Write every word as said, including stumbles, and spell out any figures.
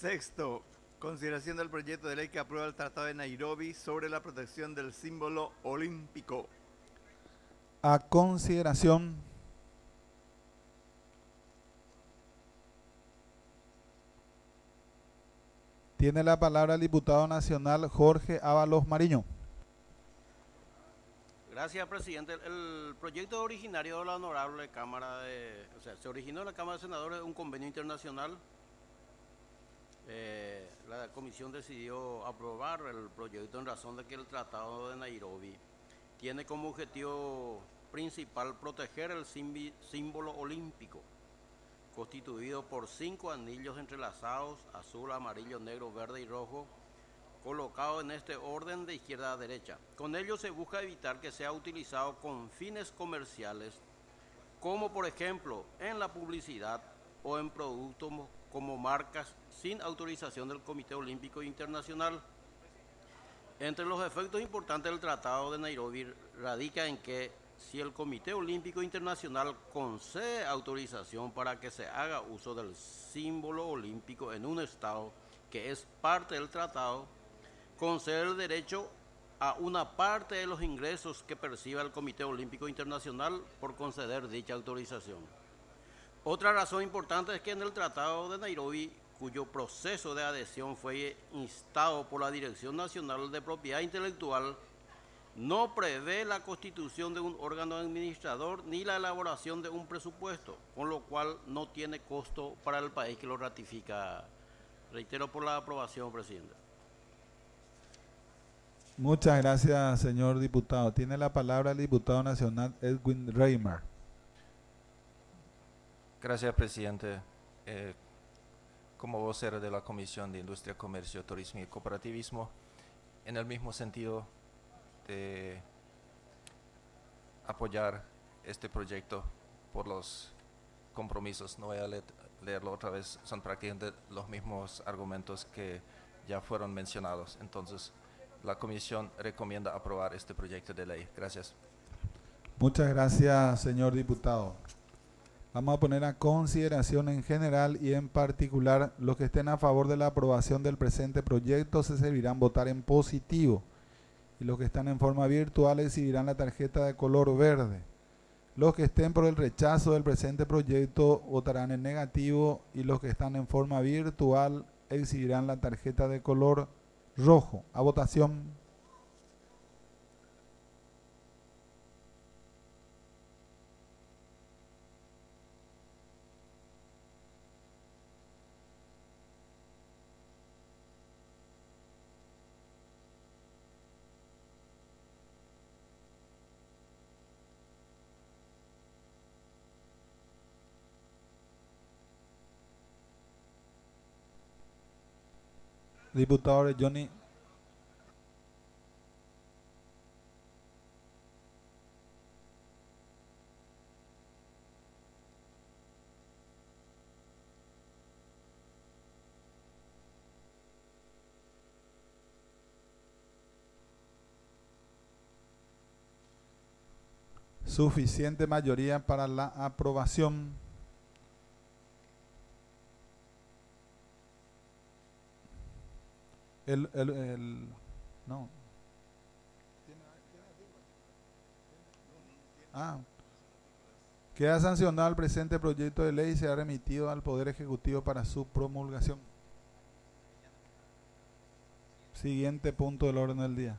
Sexto, consideración del proyecto de ley que aprueba el Tratado de Nairobi sobre la protección del símbolo olímpico. A consideración. Tiene la palabra el diputado nacional Jorge Ábalos Mariño. Gracias, presidente. El proyecto originario de la Honorable Cámara de... O sea, se originó en la Cámara de Senadores un convenio internacional. Eh, la comisión decidió aprobar el proyecto en razón de que el Tratado de Nairobi tiene como objetivo principal proteger el símbolo olímpico, constituido por cinco anillos entrelazados, azul, amarillo, negro, verde y rojo, colocado en este orden de izquierda a derecha. Con ello se busca evitar que sea utilizado con fines comerciales, como por ejemplo en la publicidad o en productos como marcas sin autorización del Comité Olímpico Internacional. Entre los efectos importantes del Tratado de Nairobi radica en que si el Comité Olímpico Internacional concede autorización para que se haga uso del símbolo olímpico en un Estado que es parte del tratado, concede el derecho a una parte de los ingresos que perciba el Comité Olímpico Internacional por conceder dicha autorización. Otra razón importante es que en el Tratado de Nairobi, cuyo proceso de adhesión fue instado por la Dirección Nacional de Propiedad Intelectual, no prevé la constitución de un órgano administrador ni la elaboración de un presupuesto, con lo cual no tiene costo para el país que lo ratifica. Reitero por la aprobación, presidente. Muchas gracias, señor diputado. Tiene la palabra el diputado nacional Edwin Reimer. Gracias, presidente. Eh, como vocero de la Comisión de Industria, Comercio, Turismo y Cooperativismo, en el mismo sentido de apoyar este proyecto por los compromisos, no voy a le leerlo otra vez, son prácticamente los mismos argumentos que ya fueron mencionados. Entonces, la Comisión recomienda aprobar este proyecto de ley. Gracias. Muchas gracias, señor diputado. Vamos a poner a consideración en general y en particular los que estén a favor de la aprobación del presente proyecto se servirán votar en positivo y los que están en forma virtual exhibirán la tarjeta de color verde. Los que estén por el rechazo del presente proyecto votarán en negativo y los que están en forma virtual exhibirán la tarjeta de color rojo. A votación. Diputado Johnny. Suficiente mayoría para la aprobación. El, el, el, no. Ah. Queda sancionado el presente proyecto de ley y se ha remitido al Poder Ejecutivo para su promulgación. Siguiente punto del orden del día.